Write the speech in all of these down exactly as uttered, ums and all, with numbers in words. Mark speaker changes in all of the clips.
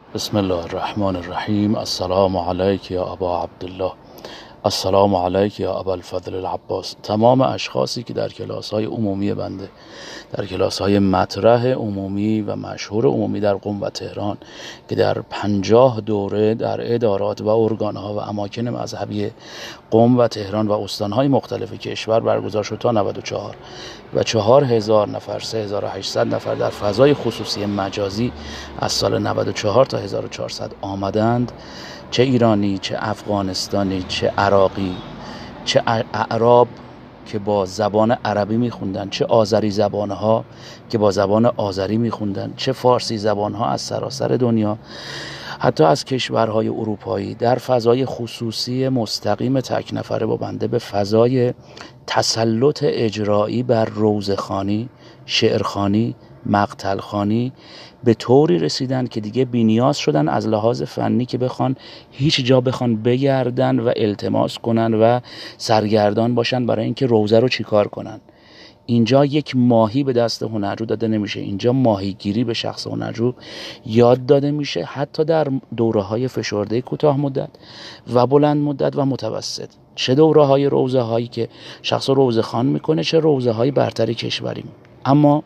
Speaker 1: بسم الله الرحمن الرحیم. السلام علیک یا ابا عبدالله، السلام علیک یا ابا الفضل العباس. تمام اشخاصی که در کلاس های عمومی بنده، در کلاس های مطرح عمومی و مشهور عمومی در قم و تهران که در پنجاه دوره در ادارات و ارگان ها و اماکن مذهبی قم و تهران و استانهای مختلف کشور برگزار شد تا نود و چهار و چهار هزار نفر، سه هزار و هشتصد نفر در فضای خصوصی مجازی از سال نود و چهار تا هزار و چهارصد آمدند. چه ایرانی، چه افغانستانی، چه عراقی، چه اعراب که با زبان عربی میخوندن، چه آذری زبانها که با زبان آذری میخوندن، چه فارسی زبانها از سراسر دنیا، حتی از کشورهای اروپایی، در فضای خصوصی مستقیم تک نفره با بنده به فضای تسلط اجرایی بر روزخوانی، شعرخوانی، مقتلخوانی به طوری رسیدن که دیگه بی‌نیاز شدن از لحاظ فنی که بخوان هیچ جا بخوان بگردن و التماس کنن و سرگردان باشن برای اینکه روزه رو چیکار کنن. اینجا یک ماهی به دست هنرجو داده نمیشه، اینجا ماهیگیری به شخص هنرجو یاد داده میشه، حتی در دوره های فشرده کوتاه مدت و بلند مدت و متوسط. چه دوره های روزه هایی که شخص روزه خوان میکنه، چه روزه های برتر کشوری. اما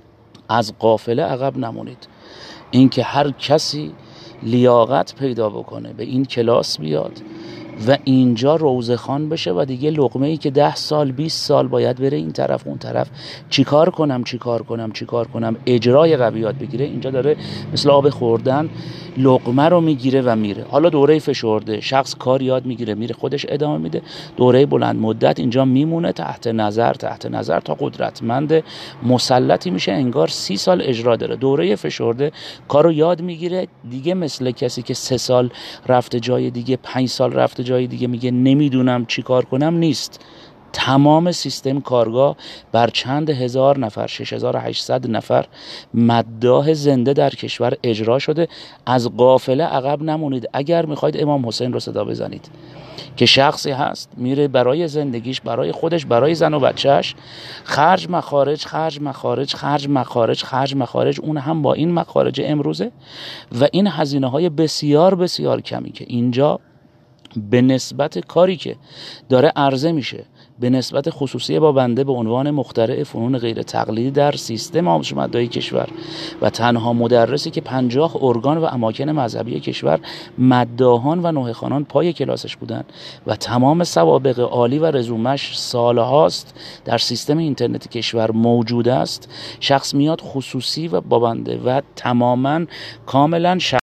Speaker 1: از قافله عقب نمونید. اینکه هر کسی لیاقت پیدا بکنه به این کلاس بیاد و اینجا روزه خوان بشه و دیگه لقمه ای که ده سال بیست سال باید بره این طرف اون طرف چیکار کنم چیکار کنم چیکار کنم اجرای قوی یاد بگیره، اینجا داره مثل آب خوردن لقمه رو میگیره و میره. حالا دوره فشرده شخص کار یاد میگیره میره خودش ادامه میده، دوره بلند مدت اینجا میمونه تحت نظر تحت نظر تا قدرتمند مسلطی میشه انگار سی سال اجرا داره. دوره فشرده کارو یاد میگیره دیگه، مثل کسی که سه سال رفته جای دیگه، پنج سال رفته جای دیگه میگه نمیدونم چی کار کنم نیست. تمام سیستم کارگاه بر چند هزار نفر، شش هزار و هشتصد نفر مداح زنده در کشور اجرا شده. از قافله عقب نمونید. اگر میخواید امام حسین رو صدا بزنید که شخصی هست میره برای زندگیش، برای خودش، برای زن و بچهش خرج مخارج خرج مخارج خرج مخارج خرج مخارج اون هم با این مخارج امروزه و این هزینه های بسیار بسیار کمی که اینجا به نسبت کاری که داره عرضه میشه، به نسبت خصوصی با بنده به عنوان مخترع فنون غیر تقلیدی در سیستم آموزش مداری کشور و تنها مدرسی که پنجاه ارگان و اماکن مذهبی کشور مداحان و نوحه خوانان پای کلاسش بودن و تمام سوابق عالی و رزومش سالهاست در سیستم اینترنت کشور موجود است، شخص میاد خصوصی و با بنده و تماما کاملا